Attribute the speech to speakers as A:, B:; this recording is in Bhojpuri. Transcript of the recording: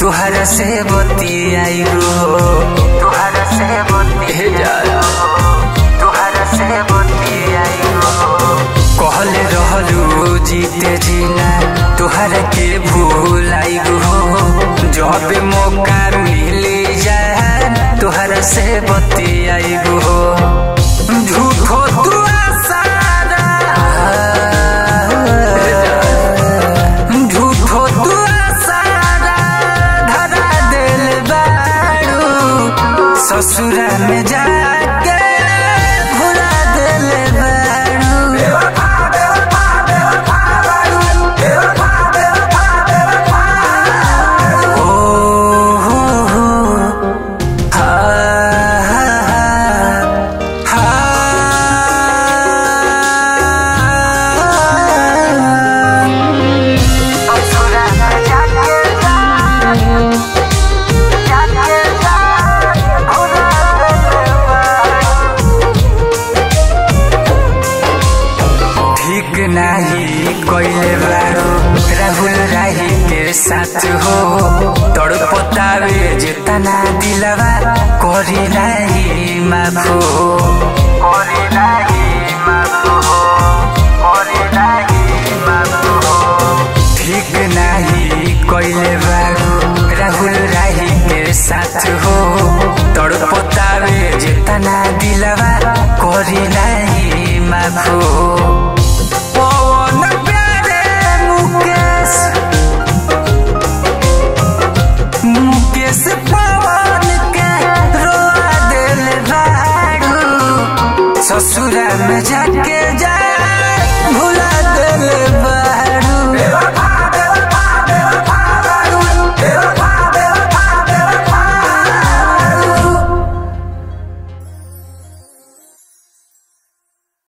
A: तुहरा से बतियाई हो, तुहरा से बतियाई हो, तुहरा से बतियाई हो। कहले रहलू जीते जीना तुहरा के भूलाई हो, जब मौका मिली जाए तुहरा से बतियाई हो। झूठो तू आसारा, झूठो तू आसारा धरा दिल बारू, ससुरा में जाके भुला दिल बारू। नहीं कोइले बारो राहुल राही के साथ हो, तड़पतावे जितना दिलवा करी नहीं माफो, करी नहीं माफो, करी नहीं माफो। ठीक नहीं कोइले बारो राहुल राही के साथ हो, तड़पतावे जितना दिलवा करी नहीं माफो।